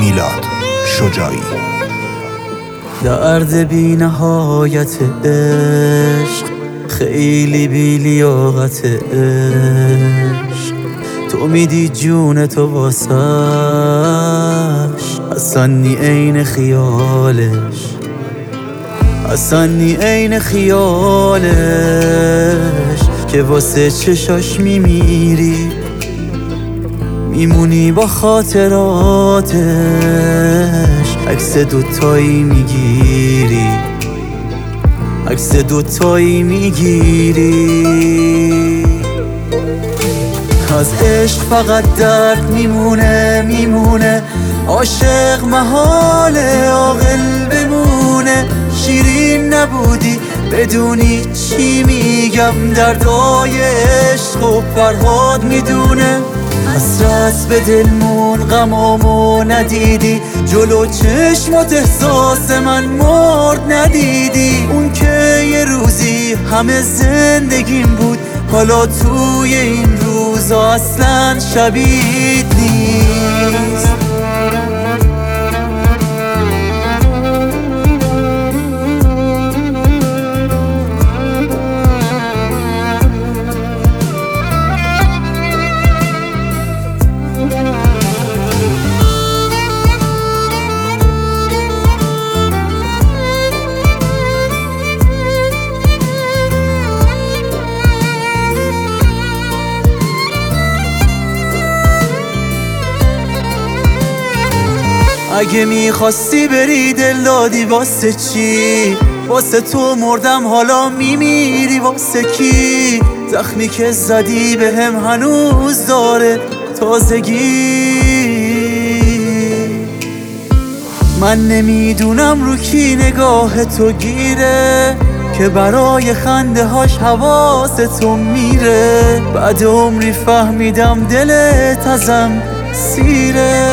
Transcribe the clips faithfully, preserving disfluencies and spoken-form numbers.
میلاد شجاعی. درد بی نهایت عشق، خیلی بی لیاقت عشق. تو میدی جون تو واسش، اصلا نی عین خیالش، اصلا نی عین خیالش. که واسه چشاش میمیری، میمونی با خاطراتش. عکس دوتایی میگیری، عکس دوتایی میگیری. از عشق فقط درد میمونه میمونه، عاشق محاله عاقل بمونه. شیرین نبودی بدونی چی میگم، دردای عشق و فرهاد میدونه. حسرت به دلمون غمامو ندیدی، جلو چشمات احساس من مرد ندیدی. اون که یه روزی همه زندگیم بود، حالا توی این روزا اصلا شبیه نیست. اگه میخواستی بری دل دادی واسه چی؟ واسه تو مردم حالا میمیری واسه کی؟ زخمی که زدی به هم هنوز داره تازگی. من نمیدونم رو کی نگاه تو گیره، که برای خنده هاش حواس تو میره. بعد عمری فهمیدم دلت ازم سیره.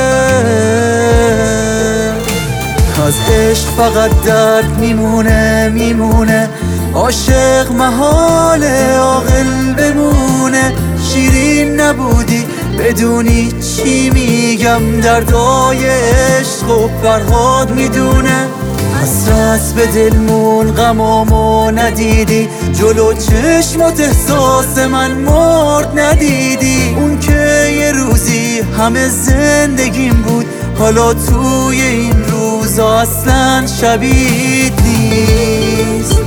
از عشق فقط درد میمونه میمونه، عاشق محاله عاقل بمونه. شیرین نبودی بدونی چی میگم، دردای عشق و فرهاد میدونه. حسرت به دلمون غمامو ندیدی، جلو چشمات احساس من مرد ندیدی. اون که یه روزی همه زندگیم بود، حالا توی این روزا اصلا شبیه نیست.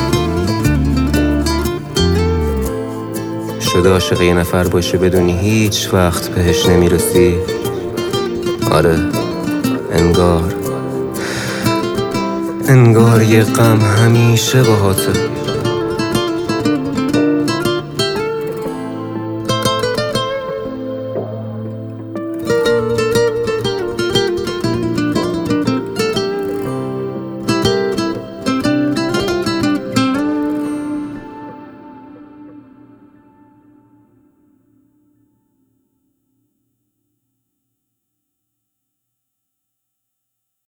شده عاشق یه نفر باشه بدونی هیچ وقت بهش نمیرسی. آره انگار انگار یه غم همیشه باهاته.